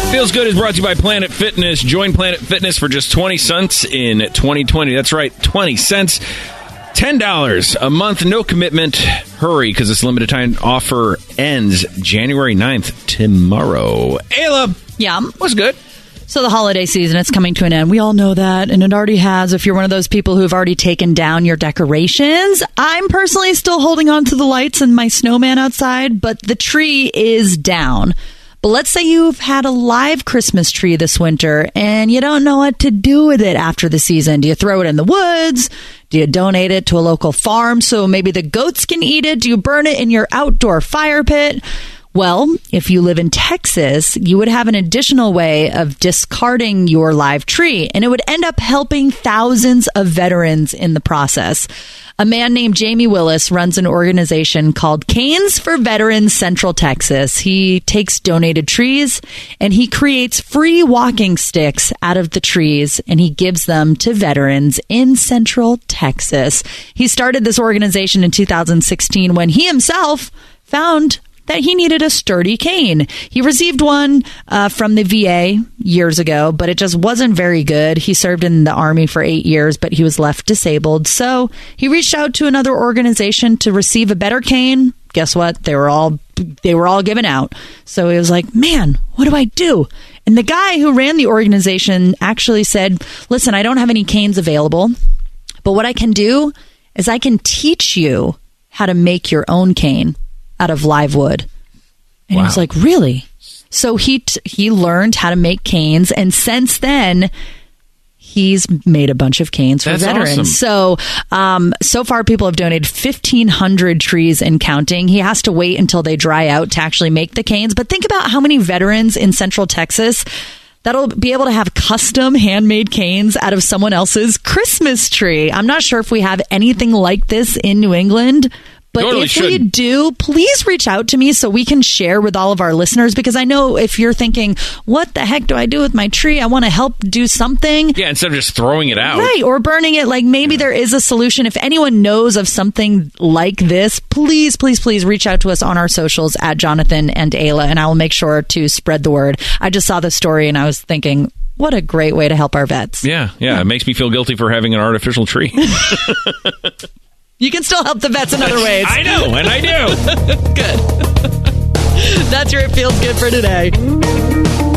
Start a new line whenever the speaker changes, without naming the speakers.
Feels Good is brought to you by Planet Fitness. Join Planet Fitness for just 20 cents in 2020. That's right, 20 cents. $10 a month, no commitment. Hurry, because this limited time offer ends January 9th, tomorrow. Ayla.
Yeah.
What's good?
So the holiday season, it's coming to an end. We all know that, and it already has. If you're one of those people who've already taken down your decorations, I'm personally still holding on to the lights and my snowman outside, but the tree is down. But let's say you've had a live Christmas tree this winter and you don't know what to do with it after the season. Do you throw it in the woods? Do you donate it to a local farm so maybe the goats can eat it? Do you burn it in your outdoor fire pit? Well, if you live in Texas, you would have an additional way of discarding your live tree, and it would end up helping thousands of veterans in the process. A man named Jamie Willis runs an organization called Canes for Veterans Central Texas. He takes donated trees and he creates free walking sticks out of the trees, and he gives them to veterans in Central Texas. He started this organization in 2016 when he himself found that he needed a sturdy cane. He received one from the VA years ago, but it just wasn't very good. He served in the Army for 8 years, but he was left disabled. So he reached out to another organization to receive a better cane. Guess what? They were all given out. So he was like, man, what do I do? And the guy who ran the organization actually said, listen, I don't have any canes available, but what I can do is I can teach you how to make your own cane out of live wood. And
wow.
He was like, really? So he learned how to make canes, and since then he's made a bunch of canes for veterans.
Awesome.
So far people have donated 1,500 trees and counting. He has to wait until they dry out to actually make the canes. But think about how many veterans in Central Texas that'll be able to have custom handmade canes out of someone else's Christmas tree. I'm not sure if we have anything like this in New England, but
totally
if we do, please reach out to me so we can share with all of our listeners, because I know if you're thinking, what the heck do I do with my tree? I want to help do something.
Yeah, instead of just throwing it out.
Right, or burning it. Like maybe there is a solution. If anyone knows of something like this, please, please, please reach out to us on our socials at Jonathan and Ayla, and I will make sure to spread the word. I just saw this story and I was thinking, what a great way to help our vets.
Yeah. It makes me feel guilty for having an artificial tree.
You can still help the vets in other ways.
I know, and I do.
Good. That's your It Feels Good for today.